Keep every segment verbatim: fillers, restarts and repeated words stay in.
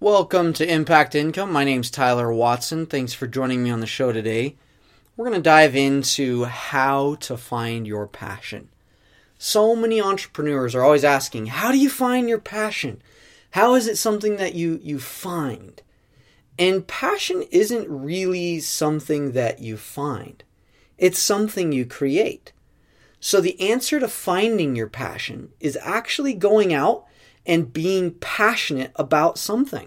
Welcome to Impact Income. My name's Tyler Watson. Thanks for joining me on the show today. We're going to dive into how to find your passion. So many entrepreneurs are always asking, how do you find your passion? How is it something that you, you find? And passion isn't really something that you find. It's something you create. So the answer to finding your passion is actually going out and being passionate about something.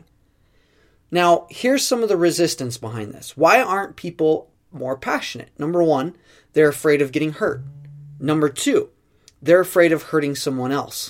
Now, here's some of the resistance behind this. Why aren't people more passionate? Number one, they're afraid of getting hurt. Number two, they're afraid of hurting someone else.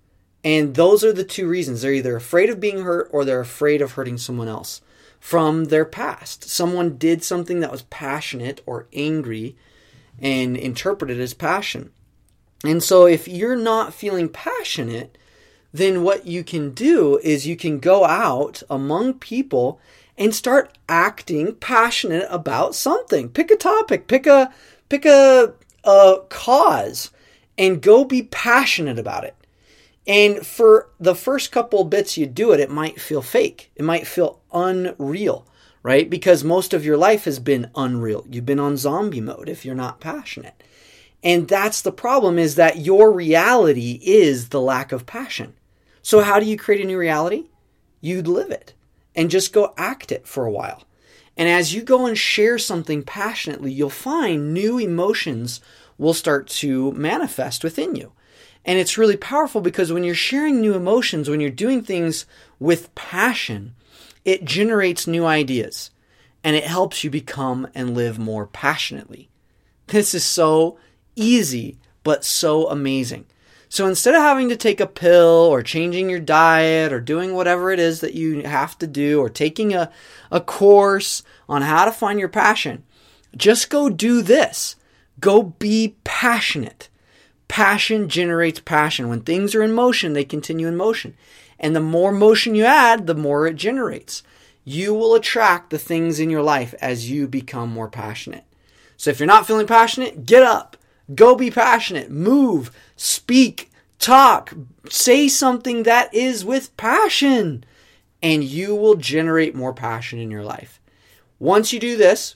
And those are the two reasons. They're either afraid of being hurt or they're afraid of hurting someone else from their past. Someone did something that was passionate or angry and interpreted as passion. And so if you're not feeling passionate, then what you can do is you can go out among people and start acting passionate about something. Pick a topic, pick a pick a, a cause, and go be passionate about it. And for the first couple of bits you do it, it might feel fake. It might feel unreal, right? Because most of your life has been unreal. You've been on zombie mode if you're not passionate. And that's the problem, is that your reality is the lack of passion. So how do you create a new reality? You live it and just go act it for a while. And as you go and share something passionately, you'll find new emotions will start to manifest within you. And it's really powerful because when you're sharing new emotions, when you're doing things with passion, it generates new ideas and it helps you become and live more passionately. This is so easy, but so amazing. So instead of having to take a pill or changing your diet or doing whatever it is that you have to do or taking a, a course on how to find your passion, just go do this. Go be passionate. Passion generates passion. When things are in motion, they continue in motion. And the more motion you add, the more it generates. You will attract the things in your life as you become more passionate. So if you're not feeling passionate, get up. Go be passionate. Move. Speak. Talk. Say something that is with passion. And you will generate more passion in your life. Once you do this,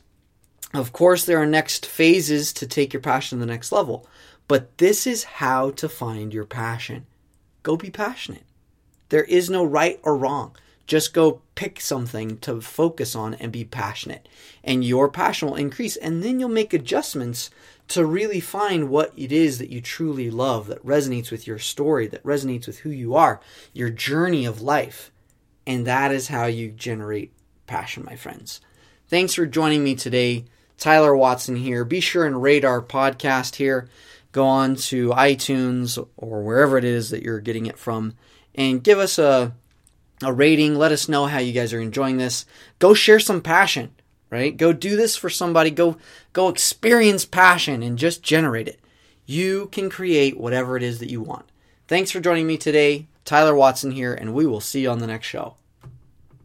of course, there are next phases to take your passion to the next level. But this is how to find your passion. Go be passionate. There is no right or wrong. Just go pick something to focus on and be passionate. And your passion will increase. And then you'll make adjustments to really find what it is that you truly love, that resonates with your story, that resonates with who you are, your journey of life. And that is how you generate passion, my friends. Thanks for joining me today. Tyler Watson here. Be sure and rate our podcast here. Go on to iTunes or wherever it is that you're getting it from and give us a, a rating. Let us know how you guys are enjoying this. Go share some passion, right? Go do this for somebody. Go, go experience passion and just generate it. You can create whatever it is that you want. Thanks for joining me today. Tyler Watson here, and we will see you on the next show.